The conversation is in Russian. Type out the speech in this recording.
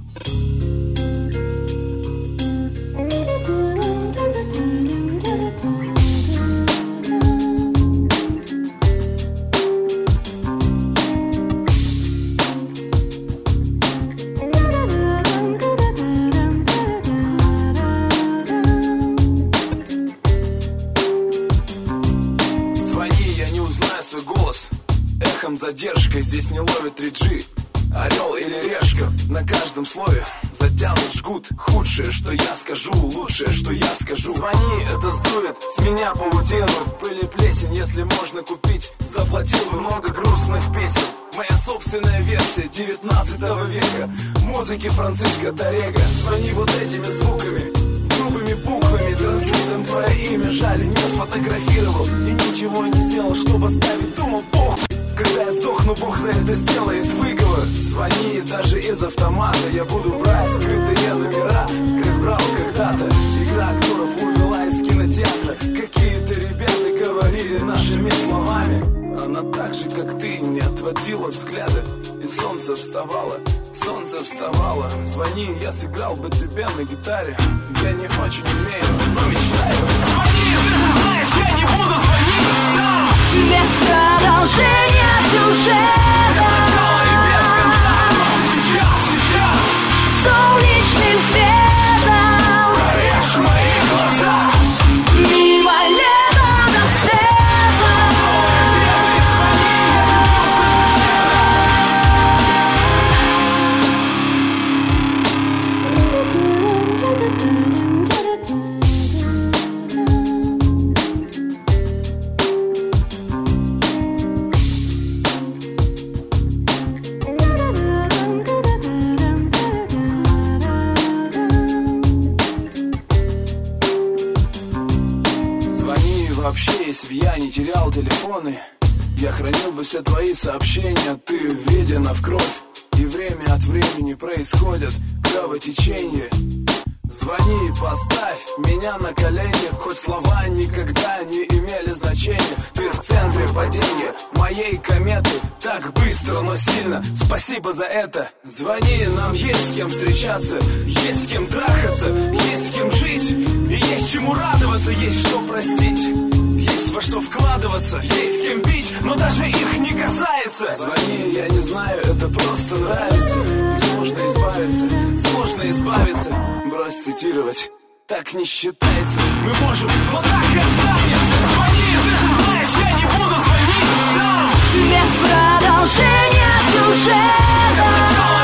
Задержкой здесь не ловит 3G. Орел или решка, на каждом слове затянут жгут. Худшее, что я скажу, лучшее, что я скажу. Звони, это сдует с меня паутину. Пыль и плесень, если можно купить. Заплатил бы много грустных песен. Моя собственная версия 19 века. Музыки Франциско Торега. Звони вот этими звуками, грубыми буквами, транслитом твое имя. Жаль, не сфотографировал и ничего не сделал, чтобы оставить. Думал, бог. Когда я сдохну, Бог за это сделает выговор. Звони даже из автомата. Я буду брать скрытые номера, как брал когда-то. Игра актеров увела из кинотеатра. Какие-то ребята говорили нашими словами. Она так же, как ты, не отводила взгляда. И солнце вставало, солнце вставало. Звони, я сыграл бы тебе на гитаре. Я не очень умею, но мечтаю. Звони, ты же знаешь, я не буду звонить сам. Без продолжения сюжета. Без начала и без конца. Сейчас солнечным светом горишь мои глаза. Мимо летом света. Если б я не терял телефоны, я хранил бы все твои сообщения. Ты введена в кровь, и время от времени происходят кровотечения. Звони, поставь меня на колени. Хоть слова никогда не имели значения. Ты в центре падения моей кометы. Так быстро, но сильно, спасибо за это. Звони, нам есть с кем встречаться, есть с кем трахаться, есть с кем жить. И есть чему радоваться, есть что простить. Есть во что вкладываться, есть с кем пить, но даже их не касается. Звони, я не знаю, это просто нравится. И сложно избавиться, сложно избавиться. Брось цитировать, так не считается. Мы можем, но так и останется. Звони, ты же знаешь, я не буду звонить сам. Без продолжения сюжета.